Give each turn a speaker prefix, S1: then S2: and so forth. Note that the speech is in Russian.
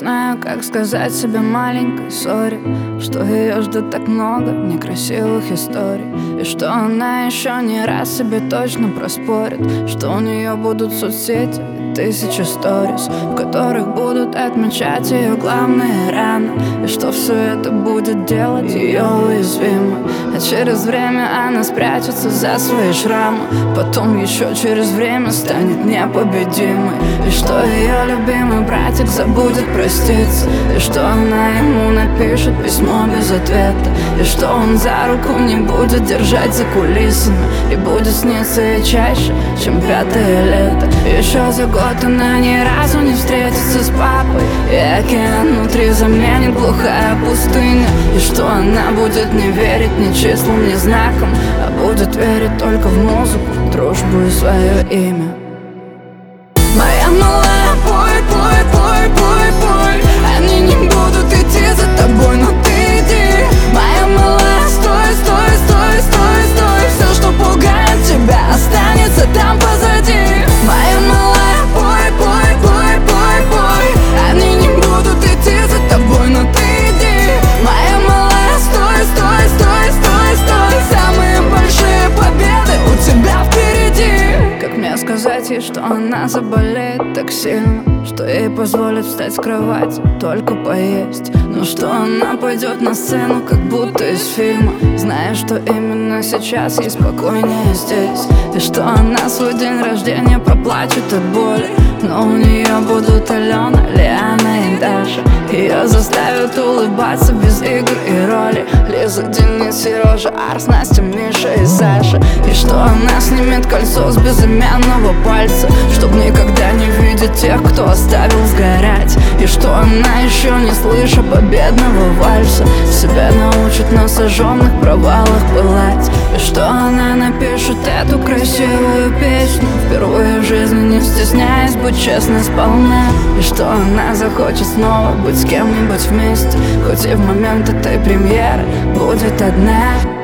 S1: знаю, как сказать себе маленькой сори, что ее ждет так много некрасивых историй, и что она еще не раз себе точно проспорит, что у нее будут соцсети и 1000 сторис, в которых будут отмечать ее главные раны, и что все это будет делать ее уязвимой. А через время она спрячется за свои шрамы, потом еще через время станет непобедимой, и что ее любимый братик забудет проститься, и что она ему напишет письмо без ответа, и что он за руку не будет держать за кулисами, и будет сниться ей чаще, чем 5-е лето. Еще за год она ни разу не встретится с папой, и океан внутри заменит глухая пустыня, и что она будет не верить ни числам, ни знакам, а будет верить только в музыку, дружбу и свое имя. Моя малая, пой, пой, пой, пой, пой. Они не будут идти за тобой, но ты иди. Моя малая, стой, стой, стой, стой, стой. Все, что пугает тебя, останется там позади. Моя малая, пой, пой, пой, пой, пой. Они не будут идти за тобой, но ты иди. Моя малая, стой, стой, стой, стой, стой. Самые большие победы у тебя впереди. Как мне сказать ей, что она заболеет так сильно, что ей позволят встать с кровати, только поесть, но что она пойдет на сцену, как будто из фильма, зная, что именно сейчас ей спокойнее здесь, и что она свой день рождения проплачет от боли, но у нее будут Алена, Лиана и Даша. Ее заставят улыбаться без игр и роли Лиза, Денис, Сережа, Арс, Настя, Миша и Саша. И что она снимет кольцо с безымянного пальца, чтоб никогда не видеть тех, кто оставил сгорать. И что она еще не слыша победного вальса себя научит на сожженных провалах пылать. И что она напишет эту красивую песню, впервые в жизни не стесняясь быть честной сполна. И что она захочет снова быть с кем-нибудь вместе, хоть и в момент этой премьеры будет одна.